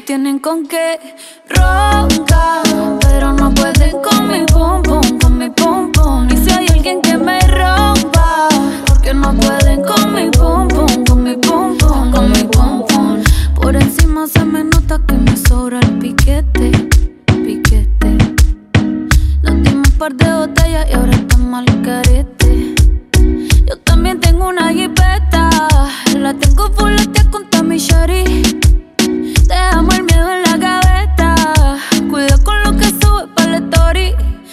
tienen con qué roncar, pero no pueden con mi pum pum, con mi pum pum. Y si hay alguien que me rompa, porque no pueden con mi pum